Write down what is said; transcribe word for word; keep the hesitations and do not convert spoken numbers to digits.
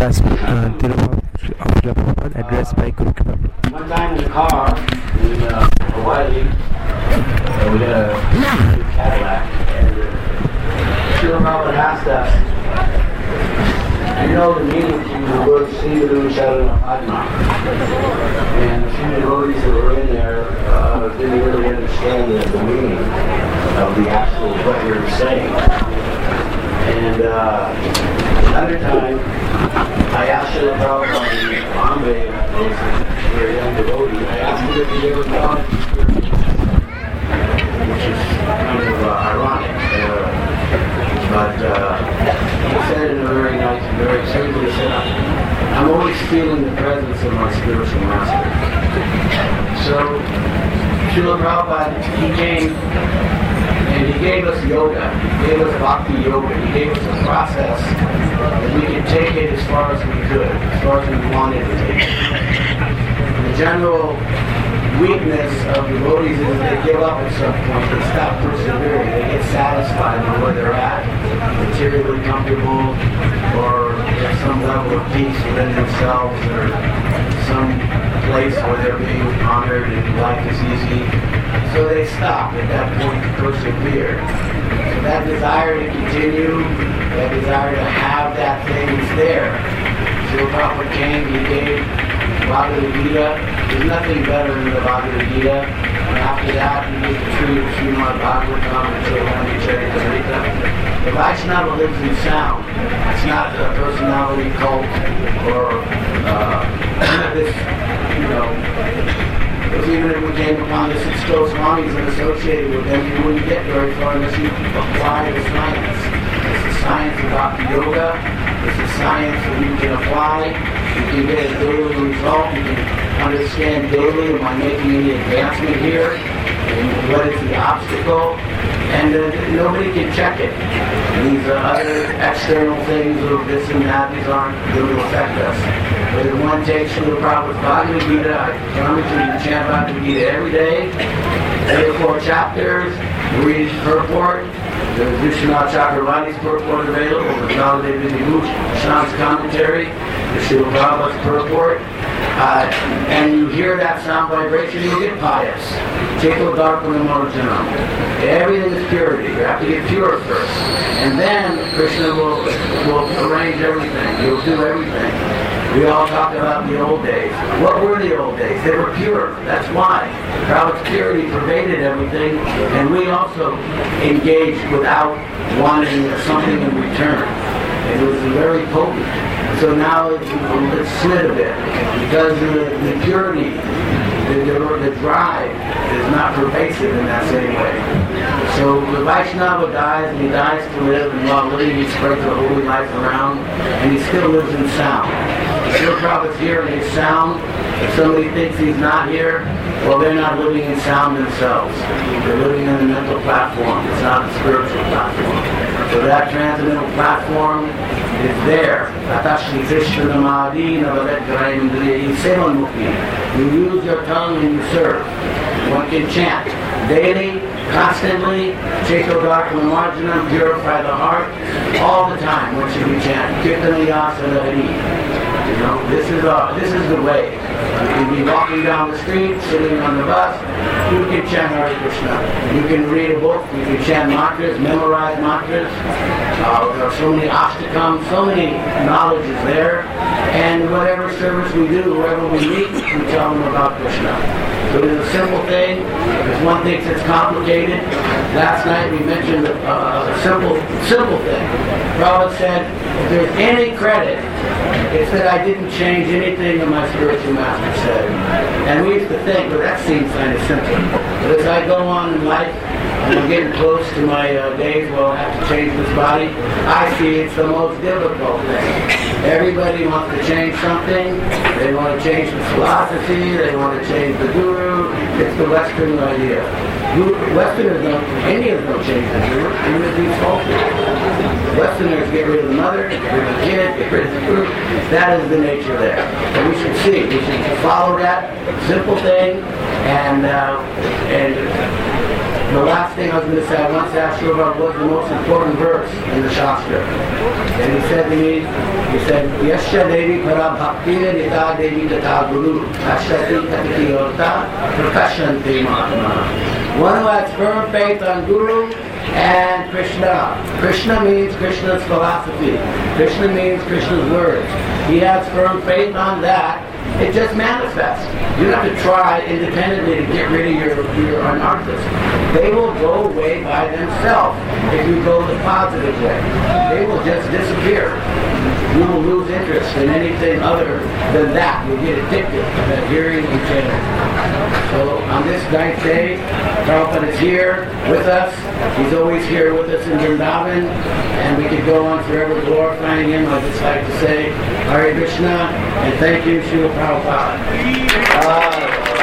That's uh, Tirumala of Srila Prabhupada addressed by Guru Kripa. One time in the car in uh, Hawaii, uh, we had a new Cadillac, and uh, Srila Prabhupada asked us, you know the meaning to the word Srivaru Sharanam. And a few devotees that were in there uh, didn't really understand the, the meaning of the actual what we were saying. And uh, another time, I asked Srila Prabhupada in Bombay, I was a very young devotee, I asked him if he ever gone to spiritual, which is kind of uh, ironic. Uh, but uh, he said in a very nice, very simply, he said, I'm always feeling the presence of my spiritual master. So, Srila Prabhupada, he came and he gave us yoga, he gave us bhakti yoga, he gave us a process that we could take it as far as we could, as far as we wanted to take it. The general weakness of devotees is they give up at some point, they stop persevering, they get satisfied with where they're at, materially comfortable, or at some level of peace within themselves, or some place where they're being honored and life is easy. So they stop at that point to persevere. So that desire to continue, that desire to have that thing is there. So Prabhupada came, he gave Bhagavad Gita. There's nothing better than the Bhagavad Gita. And after that, he gave the tree of Srimad Bhagavatam and Chaitanya Charitamrita. The Vaishnava lives in sound. It's not a personality cult or uh, this, you know, because even if we came upon the six Goswamis and associated with them, you wouldn't get very far unless you apply the science. It's the science of Bhakti Yoga. It's a science that you can apply. You can get a daily result. You can understand daily, am I making any advancement here? And what is the obstacle? And uh, nobody can check it. These uh, other external things of this and that, these aren't going to affect us. But if one takes Srila Prabhupada's Bhagavad Gita, I promise you, you chant Bhagavad Gita every day, three or four chapters, read his purport. There's Vishwanath Chakravarti's purport available, the Nalade Vibhushan's commentary, the Srila Prabhupada's purport. Uh, and you hear that sound vibration, you get pious. Cheto Darpana Marjanam. Everything is purity. You have to get pure first. And then Krishna will, will arrange everything. He'll do everything. We all talk about the old days. What were the old days? They were pure. That's why. Prabhupada's purity pervaded everything, and we also engaged without wanting something in return. It was very potent. So now it's, it's slid a bit because the, the purity, the, the, the drive is not pervasive in that same way. So the Vaishnava dies and he dies to live, and while living he spreads the holy life around, and he still lives in sound. Srila Prabhupada's here and he's sound. If somebody thinks he's not here, well, they're not living in sound themselves. They're living in the mental platform. It's not a spiritual platform. So that transcendental platform is there. You use your tongue and you serve. One can chant daily, constantly, Cheto Darpana Marjanam, purify the heart, all the time. What should we chant? Kirtanayasana Hari. You know, this is uh, this is the way. You can be walking down the street, sitting on the bus, you can chant Hare Krishna. You can read a book, you can chant mantras, memorize mantras. Uh, there are so many ashtakams, so many knowledge is there. And whatever service we do, wherever we meet, we tell them about Krishna. So it is a simple thing. If one thinks it's complicated, last night we mentioned a, a simple, simple thing. Prabhupada said, if there's any credit, it's that I didn't change anything that my spiritual master said. And we used to think, well, that seems kind of simple. But as I go on in life, and I'm getting close to my uh, days where I'll have to change this body, I see it's the most difficult thing. Everybody wants to change something. They want to change the philosophy. They want to change the guru. It's the Western idea. Westerners don't, Indians don't change the guru. Even if he's faulty. Westerners get rid of the mother, get rid of the kid, get rid of the guru. That is the nature there. And we should see. We should follow that simple thing and uh, and The last thing I was going to say, I once asked you about what's the most important verse in the Shastra. And he said to me, he said, Yasya Devi Para Bhakti Rita Devi Tata Guru Ashati Katiti Yorta Prakashanti Mahatma. One who has firm faith on Guru and Krishna. Krishna means Krishna's philosophy. Krishna means Krishna's words. He has firm faith on that. It just manifests. You don't have to try independently to get rid of your, your anarchists. They will go away by themselves if you go the positive way. They will just disappear. You will lose interest in anything other than that. You'll get addicted to hearing and chanting. So on this ninth day, Prabhupada is here with us. He's always here with us in Vrindavan, and we could go on forever glorifying him. I'd just like to say Hare Krishna, and thank you, Srila Prabhupada. Uh,